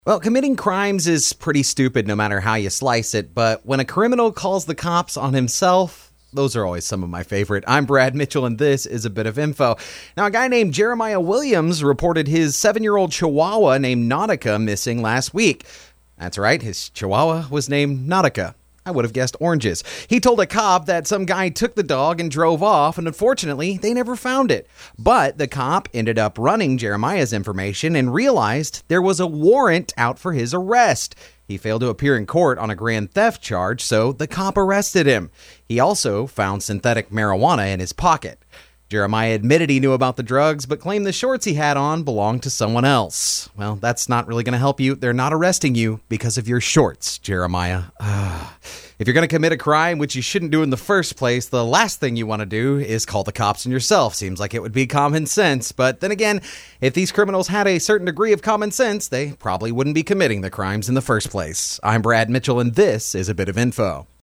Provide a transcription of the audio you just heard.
Well, committing crimes is pretty stupid no matter how you slice it, but when a criminal calls the cops on himself, those are always some of my favorite. I'm Brad Mitchell, and this is a bit of info. Now, a guy named Jeremiah Williams reported his 7-year-old Chihuahua named Nautica missing last week. That's right, his Chihuahua was named Nautica. I would have guessed oranges. He told a cop that some guy took the dog and drove off, and unfortunately, they never found it. But the cop ended up running Jeremiah's information and realized there was a warrant out for his arrest. He failed to appear in court on a grand theft charge, so the cop arrested him. He also found synthetic marijuana in his pocket. Jeremiah admitted he knew about the drugs, but claimed the shorts he had on belonged to someone else. Well, that's not really going to help you. They're not arresting you because of your shorts, Jeremiah. If you're going to commit a crime, which you shouldn't do in the first place, the last thing you want to do is call the cops on yourself. Seems like it would be common sense. But then again, if these criminals had a certain degree of common sense, they probably wouldn't be committing the crimes in the first place. I'm Brad Mitchell, and this is a bit of info.